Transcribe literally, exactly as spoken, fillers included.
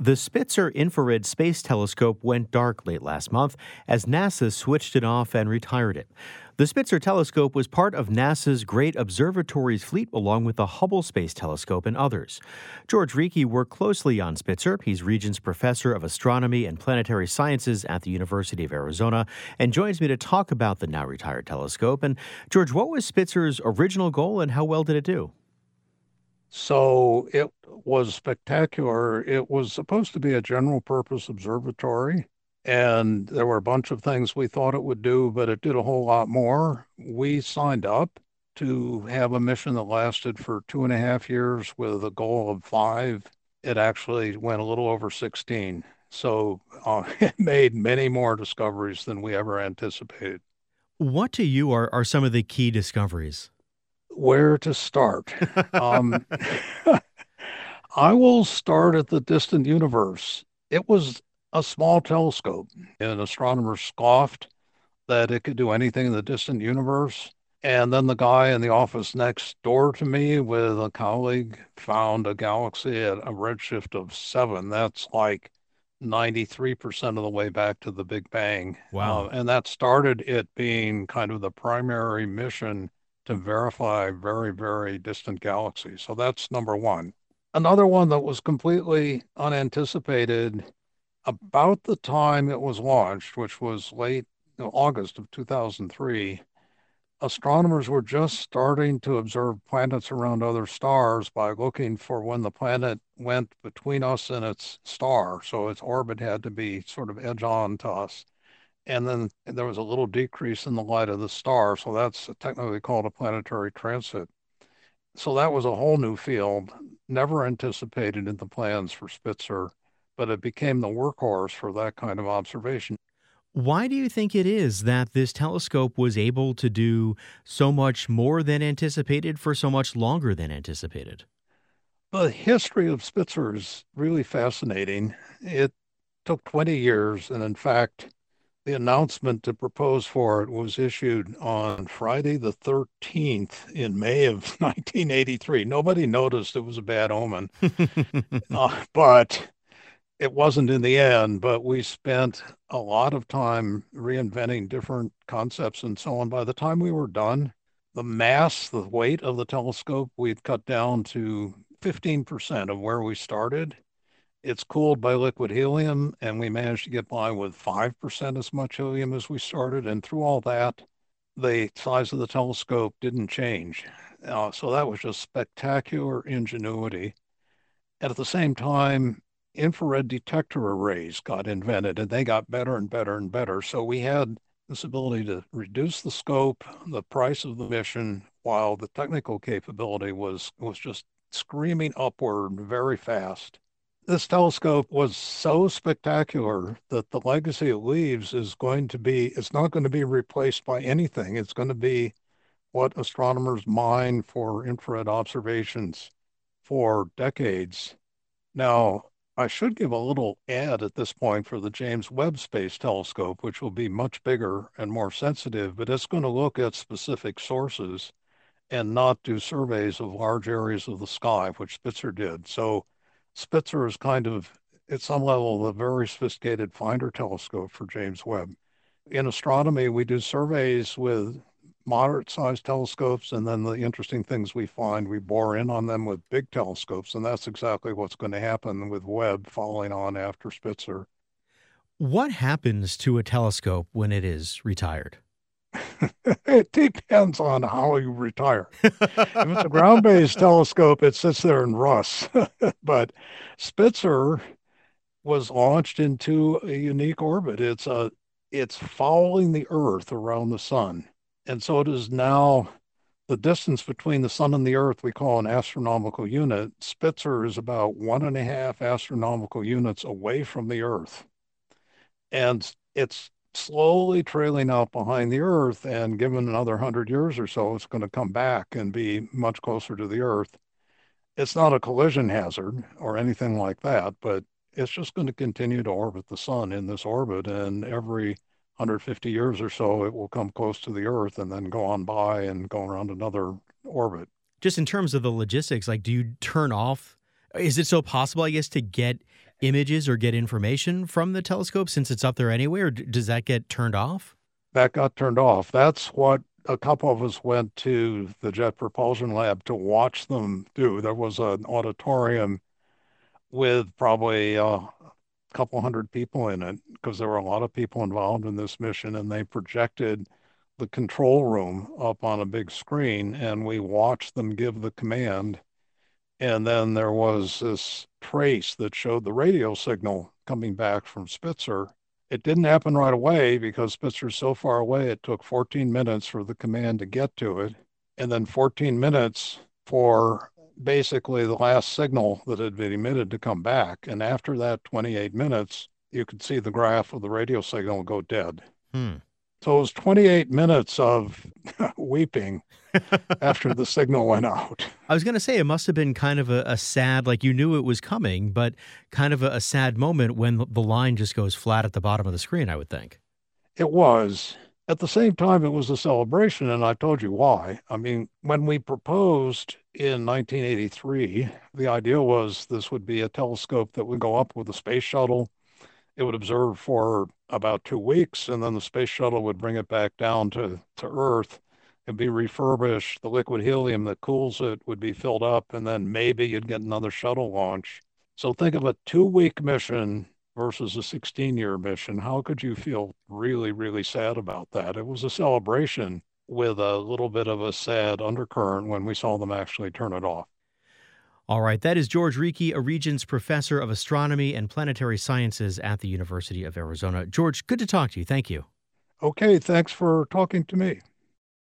The Spitzer Infrared Space Telescope went dark late last month as NASA switched it off and retired it. The Spitzer Telescope was part of NASA's Great Observatories fleet along with the Hubble Space Telescope and others. George Reiki worked closely on Spitzer. He's Regents Professor of Astronomy and Planetary Sciences at the University of Arizona and joins me to talk about the now retired telescope. And George, what was Spitzer's original goal and how well did it do? So it was spectacular. It was supposed to be a general purpose observatory, and there were a bunch of things we thought it would do, but it did a whole lot more. We signed up to have a mission that lasted for two and a half years with a goal of five. It actually went a little over sixteen. So uh, it made many more discoveries than we ever anticipated. What to you are, are some of the key discoveries? Where to start? Um, I will start at the distant universe. It was a small telescope, and astronomers scoffed that it could do anything in the distant universe. And then the guy in the office next door to me with a colleague found a galaxy at a redshift of seven. That's like ninety-three percent of the way back to the Big Bang. Uh, Wow. and that started it being kind of the primary mission to verify very, very distant galaxies. So that's number one. Another one that was completely unanticipated about the time it was launched, which was late you know, August of two thousand three, astronomers were just starting to observe planets around other stars by looking for when the planet went between us and its star. So its orbit had to be sort of edge on to us. And then there was a little decrease in the light of the star. So that's technically called a planetary transit. So that was a whole new field, never anticipated in the plans for Spitzer, but it became the workhorse for that kind of observation. Why do you think it is that this telescope was able to do so much more than anticipated for so much longer than anticipated? The history of Spitzer is really fascinating. It took twenty years, and in fact, the announcement to propose for it was issued on Friday the thirteenth in May of nineteen eighty-three. Nobody noticed it was a bad omen, uh, but it wasn't in the end. But we spent a lot of time reinventing different concepts and so on. By the time we were done, the mass, the weight of the telescope, we'd cut down to fifteen percent of where we started. It's cooled by liquid helium, and we managed to get by with five percent as much helium as we started. And through all that, the size of the telescope didn't change. Uh, so that was just spectacular ingenuity. And at the same time, infrared detector arrays got invented, and they got better and better and better. So we had this ability to reduce the scope, the price of the mission, while the technical capability was was just screaming upward very fast. This telescope was so spectacular that the legacy it leaves is going to be, it's not going to be replaced by anything. It's going to be what astronomers mine for infrared observations for decades. Now, I should give a little ad at this point for the James Webb Space Telescope, which will be much bigger and more sensitive, but it's going to look at specific sources and not do surveys of large areas of the sky, which Spitzer did. So Spitzer is kind of, at some level, a very sophisticated finder telescope for James Webb. In astronomy, we do surveys with moderate sized telescopes, and then the interesting things we find, we bore in on them with big telescopes, and that's exactly what's going to happen with Webb following on after Spitzer. What happens to a telescope when it is retired? It depends on how you retire. If it's a ground-based telescope, it sits there and rusts. But Spitzer was launched into a unique orbit. It's a it's following the Earth around the sun. And so it is now the distance between the sun and the Earth we call an astronomical unit. Spitzer is about one and a half astronomical units away from the Earth. And it's slowly trailing out behind the Earth. And given another hundred years or so, it's going to come back and be much closer to the Earth. It's not a collision hazard or anything like that, but it's just going to continue to orbit the sun in this orbit. And every one hundred fifty years or so, it will come close to the Earth and then go on by and go around another orbit. Just in terms of the logistics, like, do you turn off? Is it so possible, I guess, to get images or get information from the telescope since it's up there anyway, or d- does that get turned off? That got turned off. That's what a couple of us went to the Jet Propulsion Lab to watch them do. There was an auditorium with probably uh, a couple hundred people in it because there were a lot of people involved in this mission, and they projected the control room up on a big screen, and we watched them give the command. And then there was this trace that showed the radio signal coming back from Spitzer. It didn't happen right away because Spitzer's so far away, it took fourteen minutes for the command to get to it, and then fourteen minutes for basically the last signal that had been emitted to come back. And after that twenty-eight minutes, you could see the graph of the radio signal go dead. Hmm. So it was twenty-eight minutes of weeping after the signal went out. I was going to say it must have been kind of a, a sad, like you knew it was coming, but kind of a, a sad moment when the line just goes flat at the bottom of the screen, I would think. It was. At the same time, it was a celebration, and I told you why. I mean, when we proposed in nineteen eighty-three, the idea was this would be a telescope that would go up with a space shuttle. It would observe for about two weeks, and then the space shuttle would bring it back down to, to Earth. It'd be refurbished. The liquid helium that cools it would be filled up, and then maybe you'd get another shuttle launch. So think of a two-week mission versus a sixteen-year mission. How could you feel really, really sad about that? It was a celebration with a little bit of a sad undercurrent when we saw them actually turn it off. All right, that is George Reekie, a Regents Professor of Astronomy and Planetary Sciences at the University of Arizona. George, good to talk to you. Thank you. Okay, thanks for talking to me.